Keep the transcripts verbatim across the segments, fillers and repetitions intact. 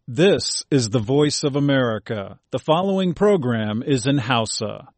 This is the voice of America. The following program is in Hausa.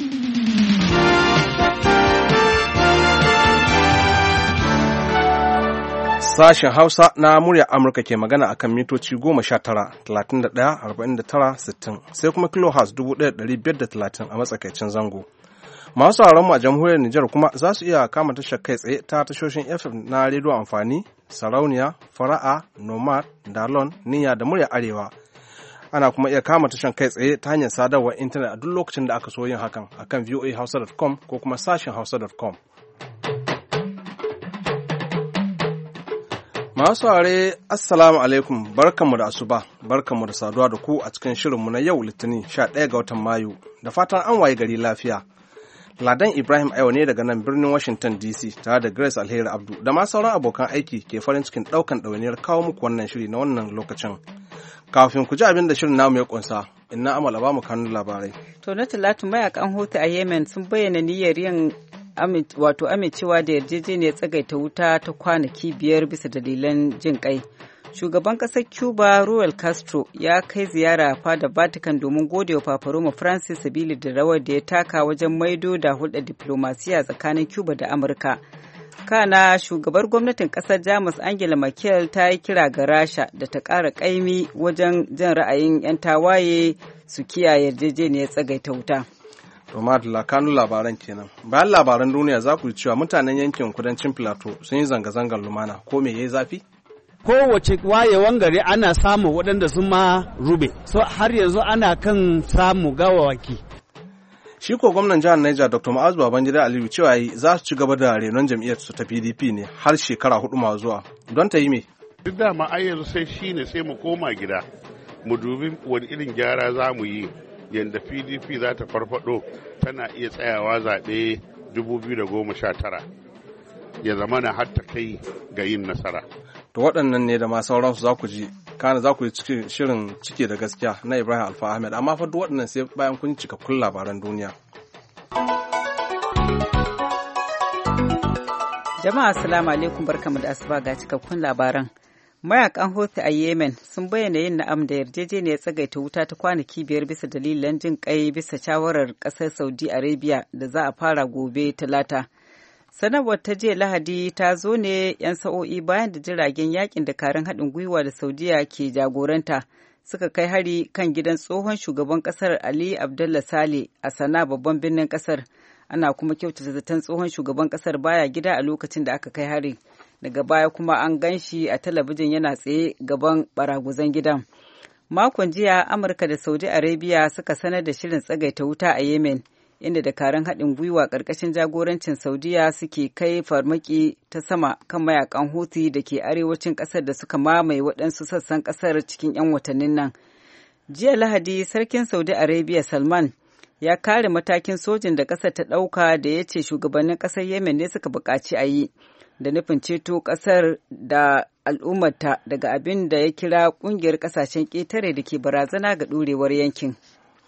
Sashen Hausa na murya Amurka ke magana akan mitoci goma sha tara, talatin da ɗaya, arba'in da tara, sittin, sai kuma kilohertz dubu ɗaya ɗari biyar da talatin a matsakaicin zango. Masu sauraron mu a jamhuriyar Nijar kuma za su iya kama tashar kai tsaye ta tashoshin F M na rediyo amfani, sarauniya, fara'a, nomad, dalon, niyya da murya arewa. Ana kuma iya kama tashar kai tsaye ta hanyar sadarwar intanet a duk lokacin da aka so yin hakan akan voa hausa dot com ko kuma sashen hausa dot com. Masu saurare assalamu alaikum, barkanmu da asuba, barkanmu da saduwa da ku a cikin shirinmu na yau Litinin sha ɗaya ga watan Mayu, da fatan an waye gari lafiya. Ladan Ibrahim Ayo ne daga nan birnin Washington D C tare da Grace Alheri Abdu da ma sauran abokan aiki ke farin cikin ɗaukan ɗawainiyar kawo muku wannan shiri na wannan lokacin. Kafin ku ji abin da shirin namu ya kunsa, inna amala ba mu kanun labarai. To na Talatu mayakan Houthi a Yemen sun bayyana niyyar yin wato amincewa da yarjejeniyar tsagaita wuta ta kwanaki biyar bisa dalilan jin kai. Shugaban ƙasar Cuba Raul Castro ya kai ziyara fada Vatican domin godewa Papa Roma Francis sabili da rawar da ya taka wajen maido da hulɗar diplomasiya tsakanin Cuba da Amurka. Kana shugabar gwamnatin ƙasar Jamus Angela Merkel ta yi kira ga Rasha da ta ƙara ƙaimi wajen jan ra'ayin 'yan tawaye su kiyaye yarjejeniyar tsagaita wuta. Romadula kanun labaran kenan. Bayan labaran duniya za ku ji cewa mutanen yankin kudancin Plateau sun yi zanga-zangar lumana. Ko me yayi zafi? Kowace wayewan gari ana samu waɗanda sun ma rube. So har yanzu ana kan samu gawawaki. Shi ko gwamnan jihar Niger Doctor Ma'azu Babangida Aliyu cewa yi za su ci gaba da renon jam'iyyar su ta P D P ne har shekara hudu ma zuwa. Don ta yi me? Duk da ma ai yanzu sai shine sai mu koma gida. Mu dubi wani irin gyara za mu yi. Yadda P D P za ta farfado tana iya tsayawa zaɓe dubu biyu da goma sha tara ya zama na hatta kai ga yin nasara. To waɗannan ne da ma sauransu za ku ji, kana za ku yi shirin cike da gaskiya na Ibrahim Alfa Ahmed, amma fa duk waɗannan sai bayan kun cika kun labaran duniya. Jama'a assalamu alaikum, barkamu da asuba ga cikakkun labaran. Mayakan Houthi a Yemen sun bayyana yin na'am da yarjejeniyar tsagaita wuta ta kwanaki biyar bisa dalilan jin kai bisa shawarar kasar Saudi Arabia da za a fara gobe Talata. Sanarwar ta jiya Lahadi ta zo ne 'yan sa'o'i bayan da jiragen yakin dakarun haɗin gwiwa da Saudiya ke jagoranta suka kai hari kan gidan tsohon shugaban kasar Ali Abdullah Saleh a Sana babban birnin kasar. Ana kuma kyautata zaton tsohon shugaban kasar baya gida a lokacin da aka kai hari. Daga baya kuma an gan shi a talabijin yana tsaye gaban baraguzan gidan. Makon jiya Amurka da Saudi Arabia suka sanar da shirin tsagaita wuta a Yemen, inda dakarun haɗin gwiwa ƙarƙashin jagorancin Saudiya suke kai farmaki ta sama kan mayakan Houthi da ke arewacin ƙasar da suka mamaye waɗansu sassan ƙasar cikin 'yan watannin nan. Jiya Lahadi, Sarkin Saudi Arabia Salman ya kare matakin sojin da ƙasar ta ɗauka da ya ce shugabannin ƙasar Yemen ne suka buƙaci a yi, da nufin ceto ƙasar da al'ummarta daga abin da ya kira ƙungiyar ƙasashen ƙetare da ke barazana ga ɗorewar yankin.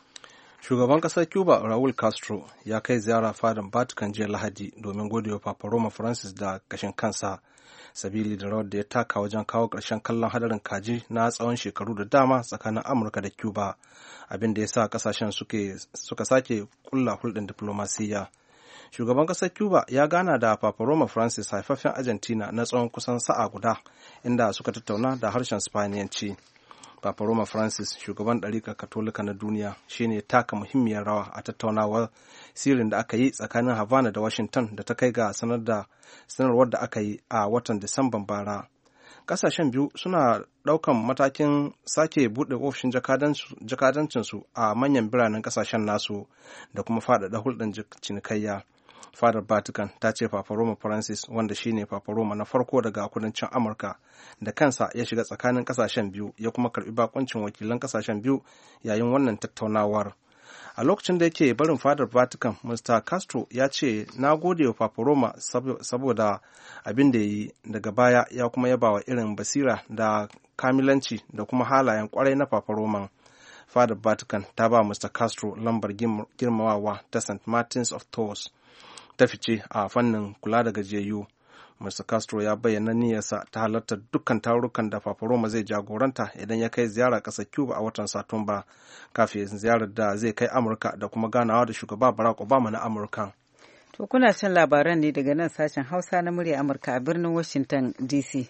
Shugaban ƙasar Cuba Raul Castro ya kai ziyara fadan Vatican jiya Lahadi domin godewa Papa Roma Francis da kashin kansa, sabili da rawar da ya taka wajen kawo ƙarshen kallon hadarin kaji na tsawon shekaru da dama tsakanin Amurka da Cuba, abin da ya sa ƙasashen suka sake kulla hulɗar diflomasiyya. Shugaban ƙasar Cuba ya gana da Papa Roma Francis haifafen Argentina na tsawon kusan sa'a guda, inda suka tattauna da harshen Spaniyanci. Papa Roma Francis, shugaban ɗariƙar Katolika na duniya, shine taka muhimmiyar rawa a tattaunawar sirrin da aka yi tsakanin Havana da Washington da ta kai ga sanarwar da aka yi a watan Disamban bara. Ƙasashen biyu suna ɗaukan matakin sake buɗe ofishin jakadancinsu a manyan biranen ƙasashen nasu da kuma faɗaɗa hulɗar cinikayya. Fadar Vatican ta ce Papa Roma Francis, wanda shine Papa Roma na farko daga kudancin Amurka, da kansa ya shiga tsakanin ƙasashen biyu ya kuma karɓi bakuncin wakilan ƙasashen biyu yayin wannan tattaunawar. A lokacin da yake barin fadar Vatican, Mister Castro ya ce, "Na gode wa Papa Roma saboda abin da ya yi, daga baya ya kuma yaba wa irin basira da kamilanci da kuma halayen kwarai na Papa Roman." Fadar Vatican ta ba Mister Castro lambar girmamawa ta Saint Martins of Tours ta fice a fannin kula da gajiyayyu. mister Castro ya bayyana niyyarsa ta halartar dukkan tarurrukan da Paparoma zai jagoranta idan ya kai ziyara ƙasar Cuba a watan Satumba, kafin ziyarar da zai kai Amurka da kuma ganawa da shugaba Barack Obama na Amurka. To kuna shan labaran ne daga nan sashen Hausa na murya Amurka a birnin Washington D C.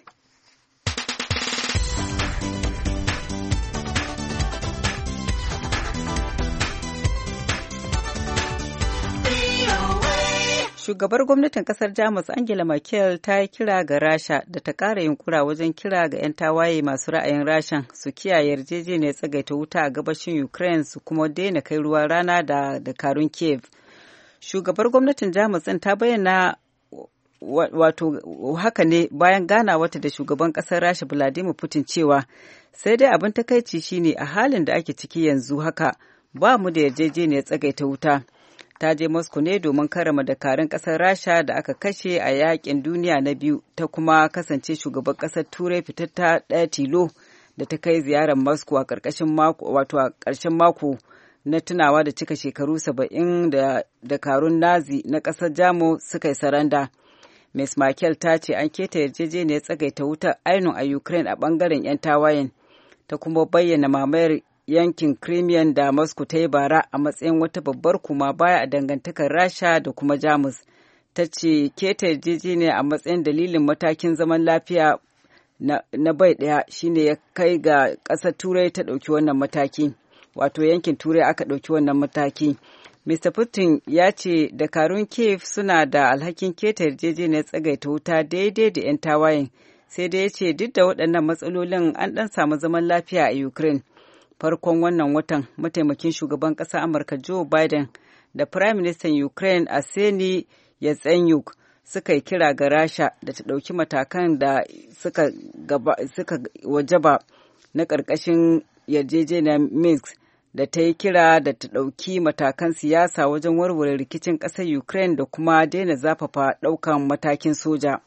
Shugabar gwamnatin kasar Jamus Angela Merkel ta yi kira ga Rasha da ta ƙara yunkura wajen kira ga 'yan tawaye masu ra'ayin Rashan su kiyaye yarjejeniyar tsagaita wuta a gabashin Ukraine su kuma daina kai ruwa rana da dakarun Kiev. Shugabar gwamnatin Jamus ɗin ta bayyana wato haka ne bayan ganawarta da shugaban ƙasar Rasha Vladimir Putin cewa sai dai abin takaici shine a halin da ake ciki yanzu haka ba mu da yarjejeniyar tsagaita wuta. Ta je Moscow ne domin karama dakarun ƙasar Rasha da aka kashe a yakin duniya na biyu, ta kuma kasance shugaban ƙasar Turai fitatta ɗaya tilo da ta kai ziyarar Moscow a ƙarshen mako wato a ƙarshen mako na tunawa da cika shekaru saba'in da dakarun Nazi na ƙasar Jamus suka yi saranda. Miz Merkel ta ce an keta yarjejeniyar tsagaita wutar ainun a Ukraine a ɓangaren 'yan tawayen, ta kuma bayyana mamayar yankin Crimean da Moscow ta yi bara a matsayin wata babbar kuma baya a dangantakar Rasha da kuma Jamus. Ta ce keta yarjejeniya a matsayin dalilin matakin zaman lafiya na, na bai ɗaya shine ya kai ga ƙasar Turai ta ɗauki wannan mataki. Wato yankin Turai aka ɗauki wannan mataki. mister Putin ya ce dakarun Kiev suna da alhakin keta yarjejeniyar tsagaita wuta daidai da 'yan tawayen. Sai dai ya ce duk da waɗannan matsalolin an ɗan samu zaman lafiya a Ukraine. Farkon wannan watan mataimakin shugaban ƙasar Amurka Joe Biden da Prime Minister Ukraine Arseniy Yatsenyuk suka yi kira ga Rasha da ta ɗauki matakan da suka, gaba, suka wajaba na ƙarƙashin yarjejeniyar Minsk da ta yi kira da ta ɗauki matakan siyasa wajen warware rikicin ƙasar Ukraine da kuma daina zafafa ɗaukan matakin soja.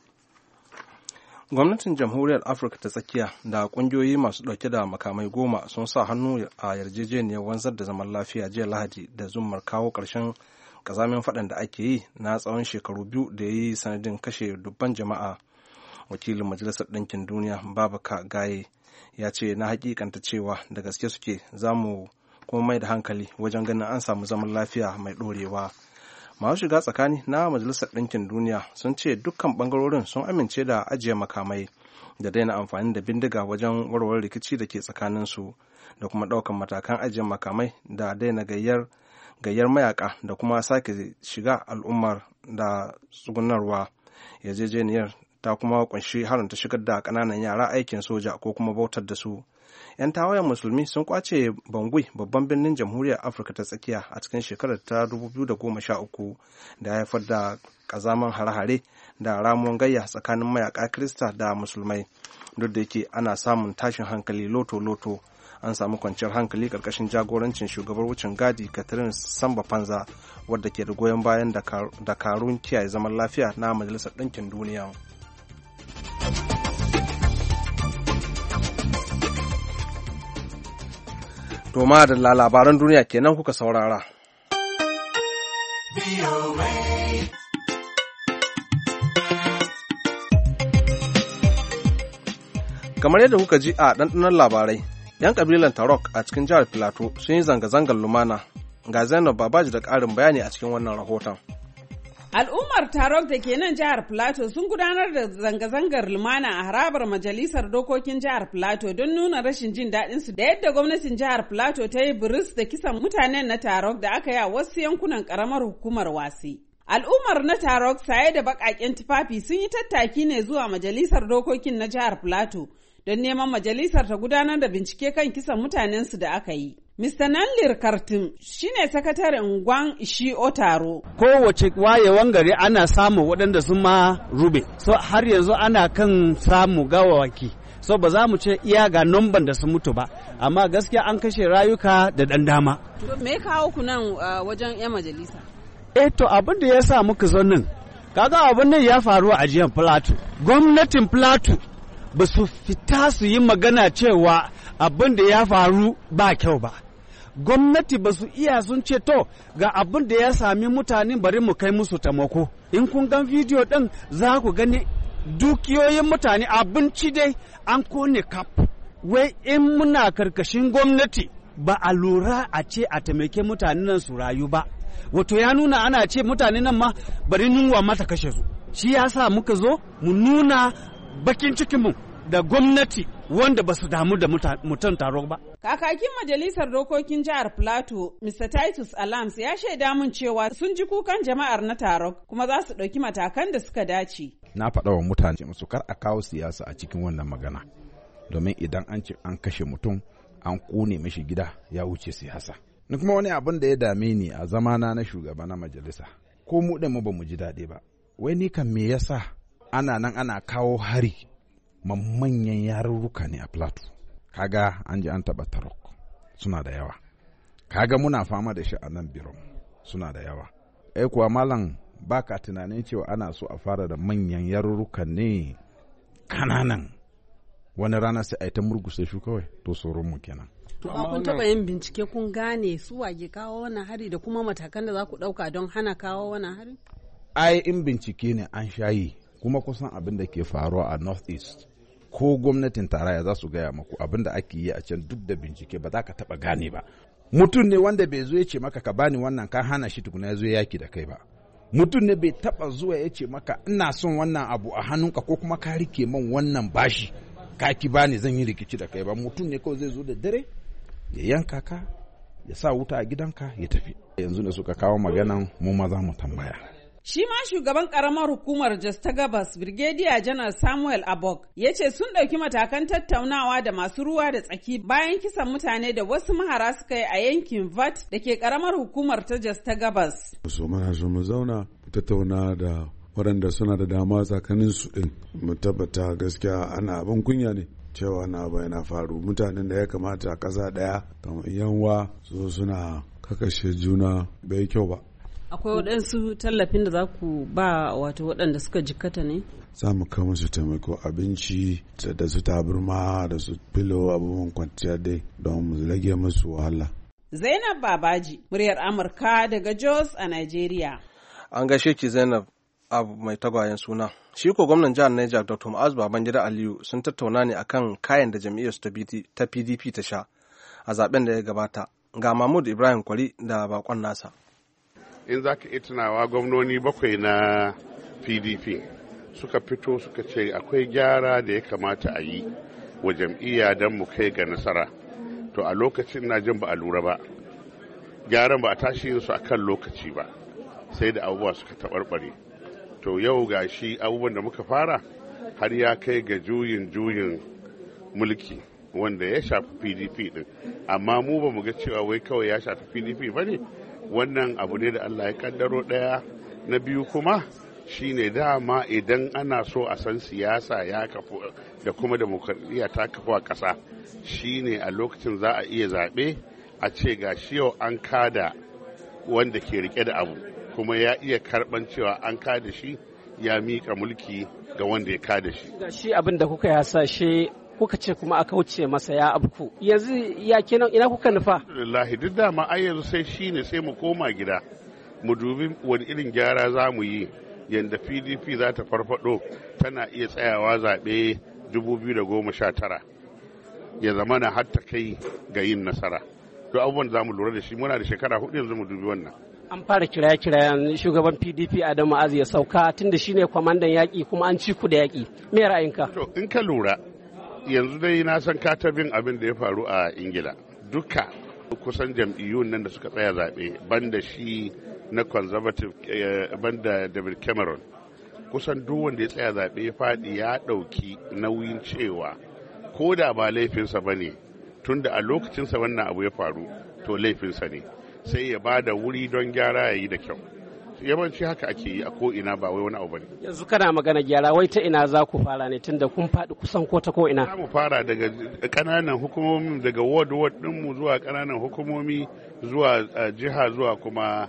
Gwamnatin Jamhuriyar Afirka ta Tsakiya da ƙungiyoyi masu ɗauke da makamai goma sun sa hannu a yarjejeniyar wanzar da zaman lafiya jiya Lahadi da zummar kawo ƙarshen ƙazamin faɗan da ake yi na tsawon shekaru biyu da ya yi sanadin kashe dubban jama'a. Wakilin Majalisar Ɗinkin Duniya Babaka Gaye ya ce na hakikanta cewa da gaske suke za mu kuma mai da hankali wajen ganin an samu zaman lafiya mai ɗorewa. Masu shiga tsakani na Majalisar Ɗinkin Duniya sun ce dukkan ɓangarorin sun amince da ajiye makamai da daina amfani da bindiga wajen warware rikici da ke tsakaninsu da kuma ɗaukan matakan ajiye makamai da daina gayyar gayyar mayaka da kuma sake shiga al'ummar da tsugunarwa. Yarjejeniyar ta kuma kunshi haramta shigar da ƙananan yara aikin soja ko kuma bautar da su. 'Yan tawayen musulmi sun kwace Bangui, babban birnin Jamhuriyar Afirka ta Tsakiya, a cikin shekarar ta dubu biyu da goma sha uku da ya haifar da kazaman hare-hare da ramuwan gayya tsakanin mayaka Kirista da Musulmai. Duk da yake ana samun tashin hankali loto-loto, an samu kwanciyar hankali karkashin jagorancin shugabar wucin gadi Catherine Samba Panza, wadda ke da goyon bayan dakarun kiyaye zaman lafiya na Majalisar Ɗinkin Duniya. To ma da labaran duniya kenan kuka saurara. Kamar yadda kuka ji a ɗanɗanon labarai, 'yan ƙabilan Tarok a cikin jihar Filato sun yi zanga-zangar lumana. Ga Zainab Babaji da ƙarin bayani a cikin wannan rahoton. Al'ummar Tarok da ke nan jihar Filato sun gudanar da zanga-zangar lumana a harabar majalisar dokokin jihar Filato don nuna rashin jin daɗinsu da yadda gwamnatin jihar Filato ta yi biris da kisan mutanen na Tarok da aka yi a wasu yankunan ƙaramar hukumar Wasi. Al'ummar na Tarok saye da baƙaƙen tufafi sun yi tattaki ne zuwa majalisar dokokin na jihar Filato don neman majalisar ta gudanar da bincike kan kisan mutanensu da aka yi. mister Nanlir Kartim shine sakataren Gwan Ishi Otaro. Kowace wayewan gari ana samu waɗanda sun ma rube. So har yanzu ana kan samu gawawaki. So ba za mu ce iya ga nomban da sun mutu ba, amma gaskiya an kashe rayuka da ɗan dama. To me kawo ku nan uh, wajen 'yan majalisa? Eh to abin da ya sa muka zo nan, kaga abin nan ya faru a jihar Plateau. Gwamnatin Plateau ba su fita su yi magana cewa abin da ya faru ba kyau ba. Gwamnati ba su iya sun ce to ga abin da ya sami mutane bari mu kai musu taimako. In kun gan bidiyo ɗin za ku gani dukiyoyin mutane, abinci dai an kone kaf. Wai in muna karkashin gwamnati ba a lura a ce a taimake mutanen nan su rayu ba. Wato ya nuna ana ce mutanen nan ma bari nunwa mata kashe su. Shi ya sa muka zo mu nuna bakin cikinmu da gwamnati wanda ba su damu da mutan taro ba. Kakakin Majalisar Dokokin Jihar Plateau, Mister Titus Alams ya shaida mun cewa sun ji kukan jama'ar na Tarok kuma za su ɗauki matakan da suka dace. Na faɗa wa mutane musu kar a kawo siyasa a cikin wannan magana. Domin idan an ce an kashe mutum an kone mashi gida ya wuce siyasa. Ni kuma wani abin da ya dame ni a zamana na shugaba na majalisa. Ko mu ɗin mu ba mu ji daɗi ba. Wai ni kan me yasa ana nan ana kawo hari manyan yarurruka ne a Plateau. Kaga an ji an taɓa Tarok suna da yawa. Kaga muna fama da shi a nan Birom suna da yawa. Eh kuwa malam baka tunanin cewa ana so a fara da manyan yarurruka ne kananan. Wani rana sai a yi ta murgusa shi kawai to tsoron mu kenan. To kun taɓa yin bincike kun gane su wage kawo wannan hari da kuma matakan da za ku ɗauka don hana kawo wannan hari? Ai in bincike ne an shayi kuma kusan abin da ke faruwa a North East. Ko gwamnatin tarayya za su gaya maku abin da ake yi a can duk da bincike ba za ka taɓa gane ba. Mutum ne wanda bai zo ya ce maka ka bani wannan ka hana shi tukuna ya zo yaki da kai ba. Mutum ne bai taɓa zuwa ya ce maka ina son wannan abu a hannunka ko kuma ka rike man wannan bashi ka ki bani zan yi rikici da kai ba. Mutum ne kawai zai zo da dare ya yanka ka ya sa wuta a gidanka ya tafi. Yanzu da suka kawo maganan mu ma za mu tambaya. Shi ma shugaban karamar hukumar Jos ta Gabas, Brigadier Janar Samuel Abok, ya ce sun ɗauki matakan tattaunawa da masu ruwa da tsaki bayan kisan mutane da wasu mahara suka yi a yankin V A T da ke karamar hukumar ta Jos ta Gabas. So mana so mu zauna tattauna da waɗanda suna da dama tsakanin su ɗin mu tabbata gaskiya ana abin kunya ne cewa na abu yana faru mutanen da ya kamata a ƙasa ɗaya kamar yanwa so suna kakashe juna bai kyau ba. Akwai waɗansu tallafin da za ku ba wato waɗanda suka jikkata ne? Za mu kama su taimako abinci da su taburma da su filo abubuwan kwanciya dai don mu rage musu wahala. Zainab Babaji, muryar Amurka daga Jos a Nigeria. An gaishe ki Zainab abu mai tagwayen suna. Shi ko gwamnan jihar Niger Doctor Mu'azu Babangida Aliyu sun tattauna ne akan kayan da jam'iyyar ta P D P ta sha a zaben da ya gabata. Ga Mahmud Ibrahim Kwari da bakon nasa. In za ka iya tunawa gwamnoni bakwai na P D P suka fito suka ce akwai gyara da ya kamata a yi wa jam'iyya don mu kai ga nasara. To a lokacin na jin ba a lura ba. Gyaran ba a tashi yin su a kan lokaci ba. Sai da abubuwa suka taɓarɓare. To yau ga shi abubuwan da muka fara har ya kai ga juyin juyin mulki wanda ya shafi P D P din. Amma mu ba mu ga cewa wai kawai ya shafi P D P ba ne. Wannan abu ne da Allah ya kaddaro ɗaya. Na biyu kuma shine dama idan ana so a san siyasa ya kafu da kuma demokradiyya ta kafu a ƙasa shine a lokacin za a iya zaɓe a ce ga shi yau an kada wanda ke rike da abu kuma ya iya karɓan cewa an kada shi ya miƙa mulki ga wanda ya kada shi. Ga shi abin da kuka hasashe kuka ce kuma aka wuce masa ya abku yanzu ya kenan ina kuka nufa? Alhamdulillah duk dama ai yanzu sai shine sai mu koma gida mu dubi wani irin gyara za mu yi yadda P D P za ta farfado tana iya tsayawa zaɓe dubu biyu da goma sha tara ya zama na har ta kai ga yin nasara. Duk abubuwan da za mu lura da shi muna da shekara hudu yanzu mu dubi wannan. An fara kiraye-kirayen shugaban P D P Adamu Azu ya sauka tunda shine kwamandan yaƙi kuma an ci ku da yaƙi. Me ra'ayinka? To in ka lura yanzu dai na san katabin abin da ya faru a Ingila. Duka kusan jam'iyyun nan da suka tsaya zaɓe banda shi na conservative banda David Cameron kusan duk wanda ya tsaya zaɓe ya faɗi ya ɗauki nauyin cewa ko da ba laifinsa ba ne tunda a lokacinsa wannan abu ya faru to laifinsa ne sai ya ba da wuri don gyara ya yi da kyau. Yawanci haka ake yi a ko ina ba wai wani abu bane. Yanzu kana magana gyara wai ta ina za ku fara ne tunda kun faɗi kusan ko ta ko ina. Za mu fara daga ƙananan hukumomi daga ward ward ɗinmu zuwa ƙananan hukumomi zuwa jiha zuwa kuma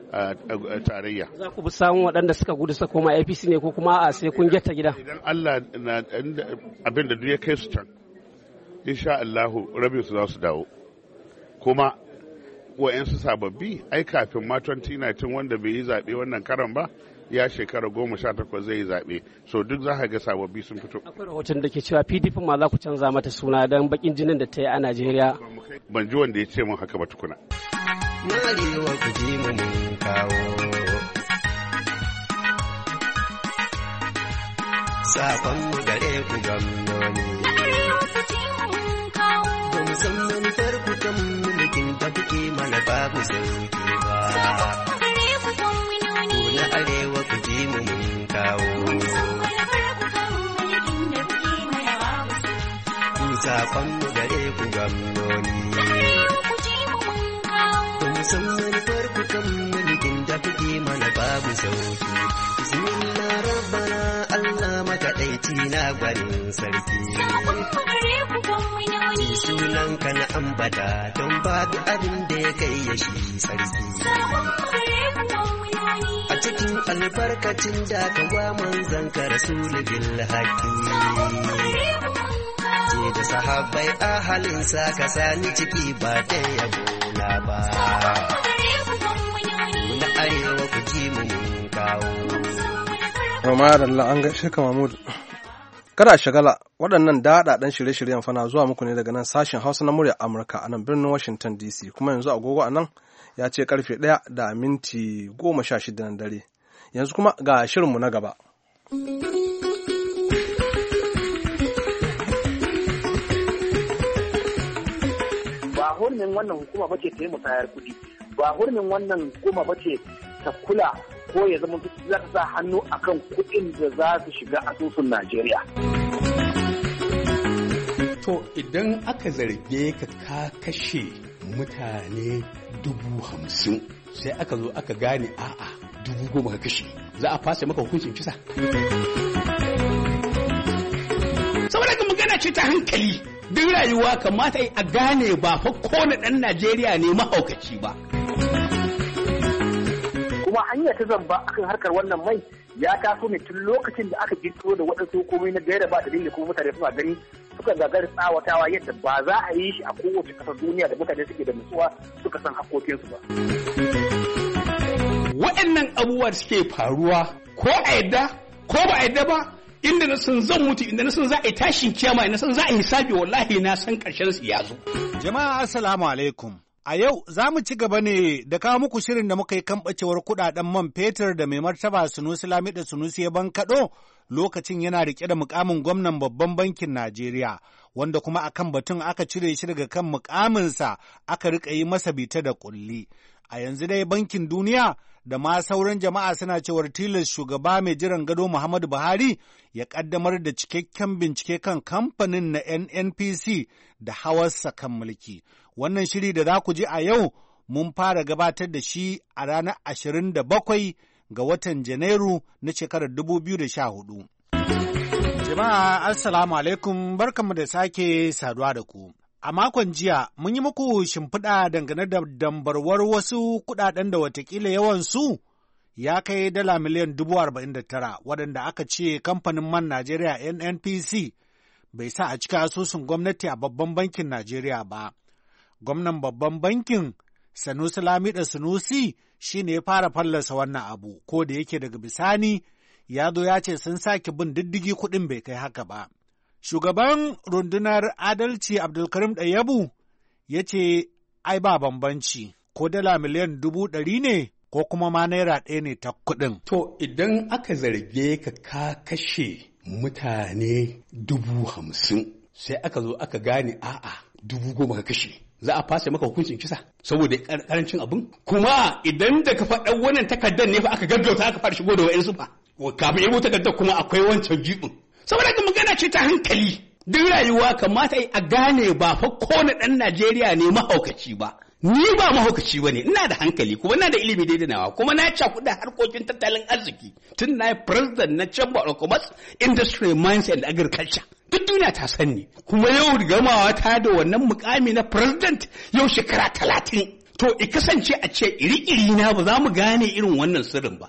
tarayya. Za ku bi samun waɗanda suka gudu sa koma A P C ne ko kuma a sai kun getta gida. Idan Allah na abin da duk ya kai su can insha Allahu rabin su za su dawo. Kuma wa'yansu sababbi ai kafin ma twenty nineteen wanda bai yi zaɓe wannan karan ba ya shekara goma sha takwas zai yi zaɓe, so duk za ka ga sababbi sun fito. Akwai rahoton da ke cewa P D P ma za ku canza mata suna don bakin jinin da ta yi a Najeriya. Ban ji wanda ya ce mun haka ba tukuna. Na arewa ku ji mu mun kawo. Sakon mu gare ku gwamnoni. Ba mu san manufar ku kan mulkin da kuke mana babu sauki ba. Ku na arewa ku ji mu mun kawo. Sakon mu gare ku gwamnoni. Ba mu san manufar ku kan mulkin da kuke mana babu sauki. Bismillah rabbana Allah makaɗaici na gwanin sarki. Sunan ka na ambata don babu abin da ya kai ya shi sarki. A cikin albarkacin da ka wa manzan ka rasulu bil haƙi. Ce da sahabbai a halinsa ka sani ciki ba da yabo na ba. Na arewa ku ji mu mun kawo. Roma da Allah an gaishe ka Mahmud. Kada a shagala waɗannan daɗaɗɗen shirye-shiryen fana zuwa muku ne daga nan sashen Hausa na muryar Amurka a nan birnin Washington D C, kuma yanzu agogo a nan ya ce karfe ɗaya da minti goma sha shida na dare. Yanzu kuma ga shirinmu na gaba. Ba hurumin wannan hukuma bace ta yi musayar kuɗi, ba hurumin wannan hukuma bace ta kula ko ya zama za ta sa hannu akan kuɗin da za su shiga asusun Najeriya. To idan aka zarge ka ka kashe mutane dubu hamsin sai aka zo aka gane a'a dubu goma ka kashe, za a fasa maka hukuncin kisa. Saboda ga magana ce ta hankali, duk rayuwa kamata a gane ba fa kowane ɗan Najeriya ne mahaukaci ba. Kuma hanya ta zamba akan harkar wannan mai ya taso ne tun lokacin da aka girkiro da waɗansu hukumomi na gaira ba dalili kuma mutane suna gani suka gagari tsawatawa yadda ba za a yi shi a kowace ƙasar duniya da mutane suke da nutsuwa suka san haƙoƙinsu ba. Waɗannan abubuwa da suke faruwa ko a yadda ko ba a yadda ba, inda na san zan mutu, inda na san za a yi tashin kiyama, inda na san za a yi hisabi, wallahi na san ƙarshen su ya zo. Jama'a assalamu alaikum. A yau za mu ci gaba ne da kawo muku shirin da muka yi kan ɓacewar kuɗaɗen man fetur da mai martaba Sunusi Lamido Sunusi ya bankaɗo lokacin yana riƙe da mukamin gwamnan babban bankin Najeriya, wanda kuma akan batun aka cire shi daga kan mukaminsa aka riƙa yi masa bita da ƙulli. A yanzu dai bankin duniya da ma sauran jama'a suna cewar tilas shugaba mai jiran gado Muhammadu Buhari ya ƙaddamar da cikakken bincike kan kamfanin na N N P C da hawarsa kan mulki. Wannan shiri da za ku ji a yau mun fara gabatar da shi a ranar ashirin da bakwai ga watan Janairu na shekarar dubu biyu da sha hudu. Jama'a assalamu alaikum, barkanmu da sake saduwa da ku. A makon jiya mun yi muku shimfiɗa dangane da dambarwar wasu kuɗaɗen da watakila yawansu ya kai dala miliyan dubu arba'in da tara waɗanda aka ce kamfanin man Najeriya N N P C bai sa a cika asusun gwamnati a babban bankin Najeriya ba. Gwamnan babban bankin Sanusi Lamido Sunusi shi ne ya fara fallasa wannan abu, ko da yake daga bisani ya zo ya ce sun sake bin diddigi kuɗin bai kai haka ba. Shugaban rundunar adalci Abdulkarim Ɗayyabu ya ce, ai ba bambanci, ko dala miliyan dubu ɗari ne ko kuma ma naira ɗaya ne ta kuɗin. To idan aka zarge ka ka kashe mutane dubu hamsin sai aka zo aka gane a'a dubu goma ka kashe, za a fasa maka hukuncin kisa saboda karancin abin. Kuma idan da ka faɗa wannan takardar ne fa aka gaggauta aka fara shigo da wa'yansu fa, kafin yabo takardar kuma akwai wancan jibin. Saboda ga magana ce ta hankali, duk rayuwa kamata a gane ba fa kowane ɗan Najeriya ne mahaukaci ba. Ni ba mahaukaci ba ne, ina da hankali kuma ina da ilimi daidai nawa, kuma na cakuɗa harkokin tattalin arziki tun na yi president na Chamber of Commerce, Industry, Mines and Agriculture. Duk duniya ta sani, kuma yau gamawa ta da wannan mukami na president yau shekara talatin. To, i kasance a ce iri-iri na ba za mu gane irin wannan sirrin ba.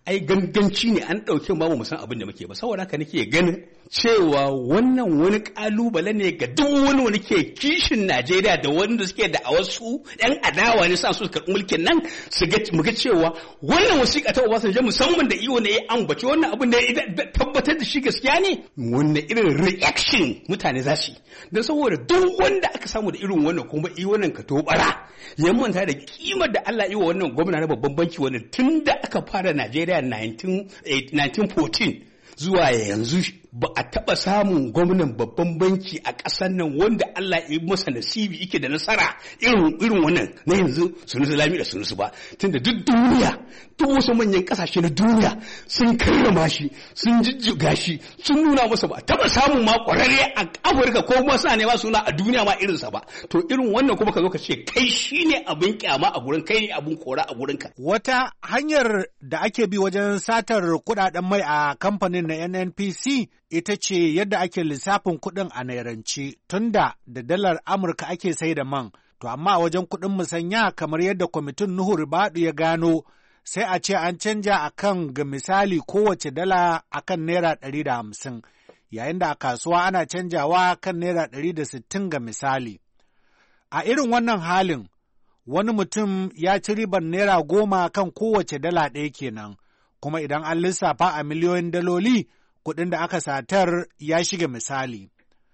ai ganganci ne an ɗauke ba mu san abin da muke ba saboda haka nake ganin cewa wannan wani kalubale ne ga duk wani wani ke kishin Najeriya da wanda suke da a wasu ɗan adawa ne sa su karɓi mulkin nan su ga mu ga cewa wannan wasiƙa ta Obasanjo musamman da iyo ne ya ambaci wannan abin da ya tabbatar da shi gaskiya ne wannan irin reaction mutane za su yi don saboda duk wanda aka samu da irin wannan kuma iyo wannan ka to bara ya manta da kimar da Allah yi wa wannan gwamna na babban banki wannan tun da aka fara Najeriya nineteen fourteen zuwa yanzu ba a taɓa samun gwamnan babban banki a ƙasar nan wanda Allah ya masa nasibi yake da nasara irin irin wannan na yanzu Sunusi Lami da Sunusi ba tunda duk duniya duk wasu manyan ƙasashe na duniya sun karrama shi sun jijjiga shi sun nuna masa ba taɓa samun ma ƙwararre a Afirka ko kuma suna nema suna a duniya ma irinsa ba to irin wannan kuma ka zo ka ce kai shine abin kyama a gurin kai ne abin kora a gurin ka wata hanyar da ake bi wajen satar kuɗaɗen mai a kamfanin na N N P C ita ce yadda ake lissafin kuɗin a nairance tunda da dalar Amurka ake sai da man, to amma a wajen kuɗin musanya kamar yadda kwamitin Nuhu Ribadu ya gano sai a ce an canja a kan ga misali kowace dala a kan naira ɗari da hamsin, yayin da a kasuwa ana canjawa kan naira ɗari da sittin ga misali. A irin wannan halin, wani mutum ya ci ribar naira goma kan kowace dala ɗaya kenan, kuma idan an lissafa a miliyoyin daloli, kuɗin da aka satar ya shiga misali.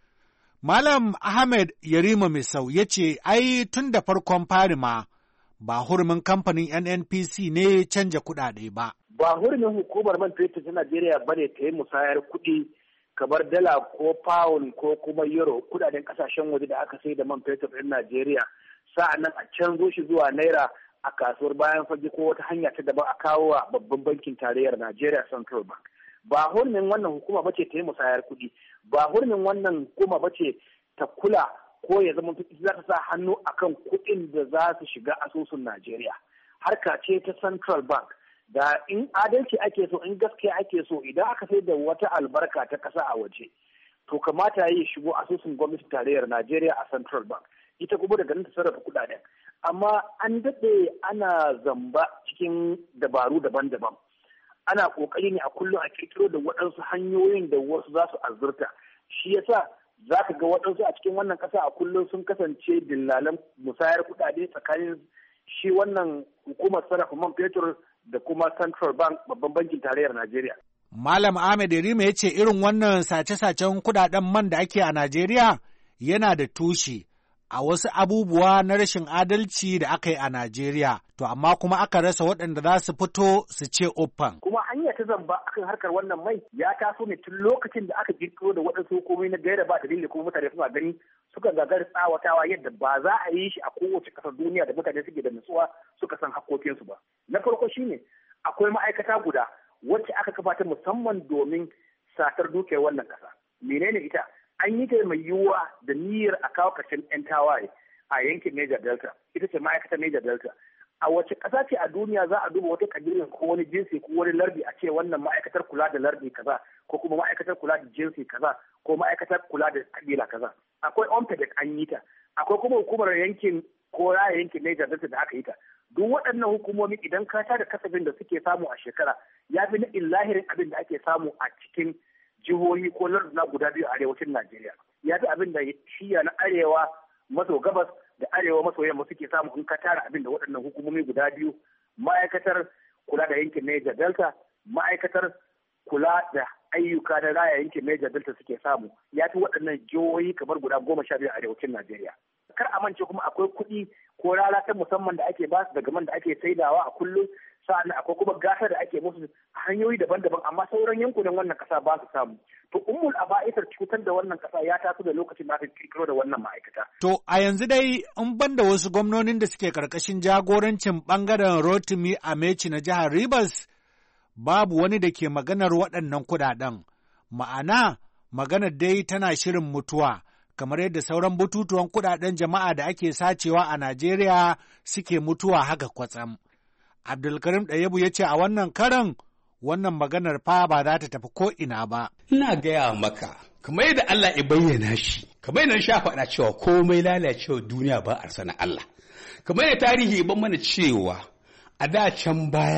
Malam Ahmed Yarima Misau ya ce, ai tun da farkon fari ma ba hurumin kamfanin N N P C ne canja kuɗaɗe ba. Ba hurumin hukumar man fetur ta Najeriya ba ne ta yi musayar kuɗi kamar dala ko pound ko kuma euro kuɗaɗen ƙasashen waje da aka sai da man fetur ɗin Najeriya sa'an nan a canzo shi zuwa naira a kasuwar bayan fage ko wata hanya ta daban a kawo wa babban bankin tarayyar Najeriya Central Bank. Ba hurumin wannan hukuma bace ta yi musayar kuɗi, ba hurumin wannan hukuma bace ta kula ko ya zama za ta sa hannu akan kuɗin da za su shiga asusun Najeriya. Harka ce ta Central Bank da in adalci ake so in gaskiya ake so idan aka sai da wata albarka ta ƙasa a waje to kamata ya shigo asusun gwamnatin tarayyar Najeriya a Central Bank ita kuma daga nan ta sarrafa kuɗaɗen. Amma an daɗe ana zamba cikin dabaru daban-daban. Ana ƙoƙari ne a kullum a kirkiro da waɗansu hanyoyin da wasu za su azurta. Shi yasa za ka ga waɗansu a cikin wannan ƙasa a kullum sun kasance dillalan musayar kuɗaɗe tsakanin shi wannan hukumar sarrafa man fetur da kuma Central Bank babban bankin tarayyar Najeriya. Malam Ahmed Rima ya ce irin wannan sace-sacen kuɗaɗen man da ake a Najeriya yana da tushe a wasu abubuwa na rashin adalci da aka yi a Najeriya, to amma kuma aka rasa waɗanda za su fito su ce uffan. Kuma hanya ta zamba akan harkar wannan mai ya taso ne tun lokacin da aka kirkiro da waɗansu hukumomi na gaira ba dalili kuma mutane suna gani suka gagara tsawatawa yadda ba za a yi shi a kowace ƙasar duniya da mutane suke da nutsuwa suka san haƙƙoƙinsu ba. Na farko shine akwai ma'aikata guda wacce aka kafa ta musamman domin satar dukiyar wannan ƙasa. Menene ita? An yi ta mai yiwuwa da niyyar a kawo ƙarshen 'yan tawaye a yankin Niger Delta, ita ce ma'aikatar Niger Delta. A wace ƙasa ce a duniya za a duba wata ƙabilar ko wani jinsi ko wani lardi a ce wannan ma'aikatar kula da lardi kaza ko kuma ma'aikatar kula da jinsi kaza ko ma'aikatar kula da ƙabila kaza. Akwai O M P E D an yi ta, akwai kuma hukumar yankin ko raya yankin Niger Delta da aka yi ta. Duk waɗannan hukumomi idan ka da kasafin da suke samu a shekara ya fi na illahirin abin da ake samu a cikin jihohi ko larduna guda biyu a arewacin Najeriya. Ya fi abin da shiya na arewa maso gabas da arewa maso yamma suke samu in ka tara abin da waɗannan hukumomi guda biyu, ma'aikatar kula da yankin Niger Delta, ma'aikatar kula da ayyuka na raya yankin Niger Delta suke samu. Ya fi waɗannan jihohi kamar guda goma sha biyu a arewacin Najeriya. Kar a mance kuma akwai kuɗi ko rana ta musamman da ake basu daga man da ake saidawa a kullum, sa'an akwai kuma gasar da ake musu hanyoyi daban-daban amma sauran yankunan wannan kasa ba su samu. To ummul aba'isar cutar da wannan kasa ya taso da lokacin da aka kirkiro da wannan ma'aikata. To a yanzu dai in banda wasu gwamnonin da suke karkashin jagorancin bangaren Rotimi Amechi na jihar Rivers, babu wani da ke maganar waɗannan kuɗaɗen. Ma'ana maganar dai tana shirin mutuwa. Kamar yadda sauran bututuwan kuɗaɗen jama'a da ake sacewa a Najeriya suke mutuwa haka kwatsam. Abdulkarim Ɗayabu ya ce a wannan karan wannan maganar fa ba za ta tafi ko ina ba. Ina gaya maka, kamar yadda Allah ya bayyana shi, kamar yadda sha faɗa cewa komai lalacewa duniya ba a sana Allah. Kamar yadda tarihi ban mana cewa a da can baya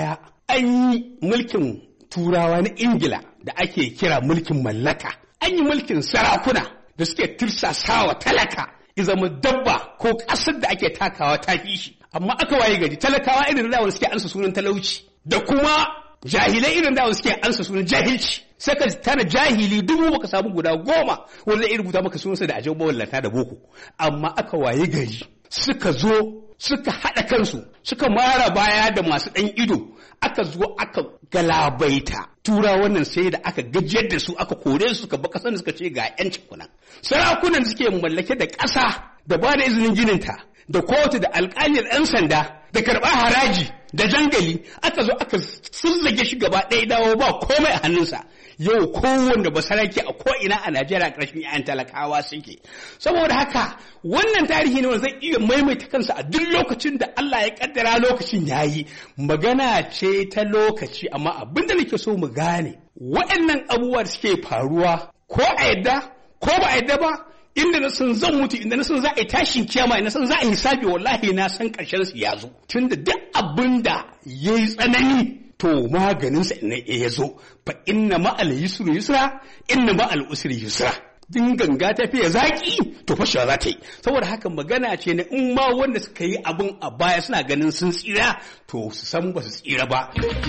an yi mulkin turawa na Ingila da ake kira mulkin mallaka, an yi mulkin sarakuna da suke tirsasawa talaka izama dabba ko ƙasar da ake takawa ta fi shi, amma aka waye gari talakawa irin da suke ansa sunan talauci da kuma jahilai irin da suke ansa sunan jahilci. Sai ka tana jahili dubu baka samu guda goma wanda ya rubuta maka sunansa da ajiyar mawallata da boko, amma aka waye gari suka zo suka haɗa kansu suka mara baya da masu ɗan ido, aka zo aka galabaita tura wannan sai da aka gajiyar da su aka kore su suka ba ƙasar da suka ce ga ƴancin kuna. Sarakunan suke mallake da ƙasa da ba da izinin gininta da kotu da alƙalin ɗan sanda da karɓar haraji da jangali, aka zo aka sizzage shi gaba ɗaya dawo ba komai a hannunsa. Yau kowanne basarake a ko'ina a Najeriya ƙarshen ‘ya'yan talakawa suke. Saboda haka wannan tarihi ne wanda zai iya maimaita kansa a duk lokacin da Allah ya kaddara lokacin ya yi. Magana ce ta lokaci, amma abin da nake so mu gane waɗannan abubuwa da suke faruwa ko a yadda ko ba a yadda ba, inda na san zan mutu, inda na san za a yi tashin kiyama, na san za a yi hisabi, wallahi na san ƙarshen su ya zo. Tunda duk abin da ya yi tsanani to maganinsa ne ya zo, fa inna ma'al yusri yusra, inna ma'al usri yusra. Din ganga ta fiye zaki to fashewa za ta yi. Saboda haka magana ce na in ma wanda suka yi abin a baya suna ganin sun tsira, to su san ba su tsira ba.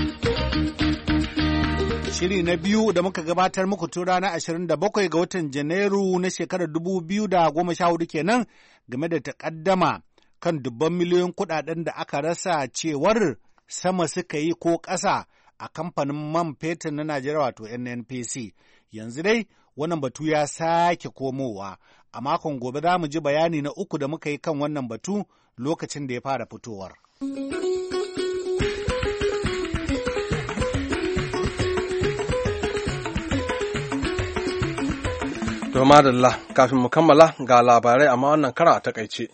Shiri na biyu da muka gabatar muku tun ranar ashirin da bakwai ga watan Janairu na shekarar dubu biyu da goma sha hudu kenan game da takaddama kan dubban miliyoyin kuɗaɗen da aka rasa cewar sama suka yi ko ƙasa a kamfanin man fetur na Najeriya wato N N P C. Yanzu dai wannan batu ya sake komowa. A makon gobe za mu ji bayani na uku da muka yi kan wannan batu lokacin da ya fara fitowar. To madalla, kafin mu kammala ga labarai amma wannan kara a takaice.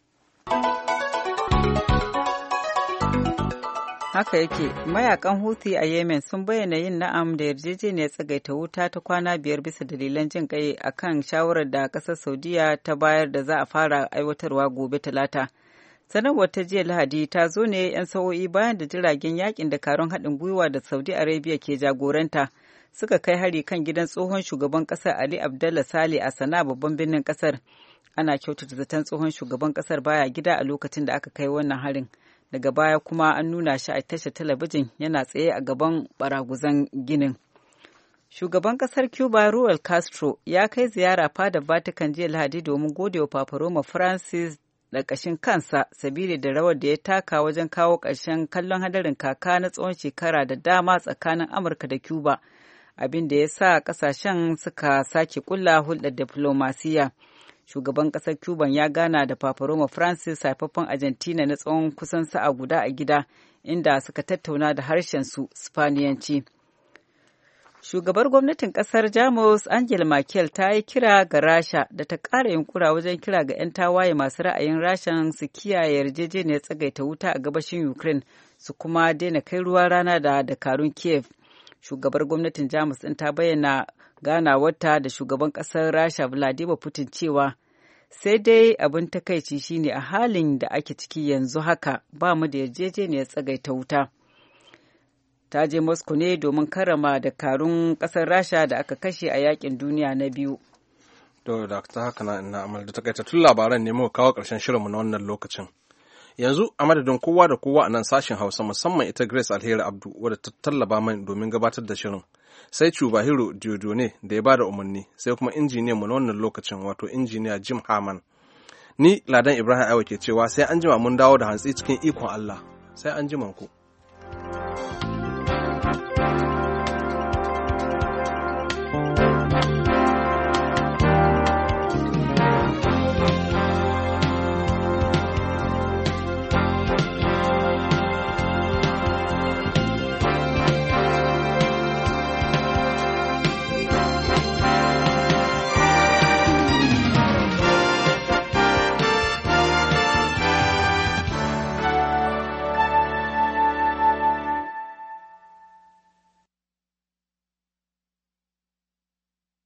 Haka yake, mayakan Houthi a Yemen sun bayyana yin na'am da yarjejeniyar tsagaita wuta ta kwana biyar bisa dalilan jin kai a kan shawarar da ƙasar Saudiya ta bayar da za a fara aiwatarwa gobe Talata. Sanarwar ta jiya Lahadi ta zo ne 'yan sa'o'i bayan da jiragen yakin dakarun haɗin gwiwa da Saudi Arabia ke jagoranta suka kai hari kan gidan tsohon shugaban ƙasar Ali Abdullah Saleh a Sana'a babban birnin ƙasar. Ana kyautata zaton tsohon shugaban ƙasar baya gida a lokacin da aka kai wannan harin. Daga baya kuma an nuna shi a tashar talabijin yana tsaye a gaban baraguzan ginin. Shugaban kasar Cuba Raul Castro ya kai ziyara fadar Vatican jiya Lahadi domin gode wa Papa Roma Francis da ƙashin kansa sabili da rawar da ya taka wajen kawo ƙarshen kallon hadarin kaka na tsawon shekara da dama tsakanin Amurka da Cuba, abin da ya sa ƙasashen suka sake ƙulla hulɗar diflomasiyya. Shugaban ƙasar Cuban ya gana da Papa Roma Francis haifaffen Argentina na tsawon kusan sa'a guda a gida, inda suka tattauna da harshen su Spaniyanci. Shugabar gwamnatin ƙasar Jamus Angela Merkel ta yi kira ga Rasha da ta ƙara yunkura wajen kira ga 'yan tawaye masu ra'ayin Rashan su kiyaye yarjejeniyar tsagaita wuta a gabashin Ukraine su kuma daina kai ruwa rana da dakarun Kiev. Shugabar gwamnatin Jamus ɗin ta bayyana ganawarta da shugaban ƙasar Rasha Vladimir Putin cewa sai dai abin takaici shine a halin da ake ciki yanzu haka ba mu da yarjejeniyar tsagaita wuta. Ta je Moscow ne domin karrama dakarun ƙasar Rasha da aka kashe a yakin duniya na biyu. To da ta haka na ina amal da takaitattun labaran ne muka kawo ƙarshen shirinmu na wannan lokacin. Yanzu a madadin kowa da kowa a nan sashen Hausa musamman ita Grace Alheri Abdu wadda ta tallaba min domin gabatar da shirin. Sai Chubahiro Diodone da ya bada umarni, sai kuma injiniyan mu na wannan lokacin wato injiniya Jim Harman. Ni Ladan Ibrahim Aiwa ke cewa sai an jima mun dawo da hantsi cikin ikon Allah. Sai an jima ku.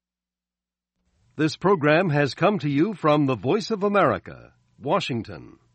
This program has come to you from the Voice of America, Washington.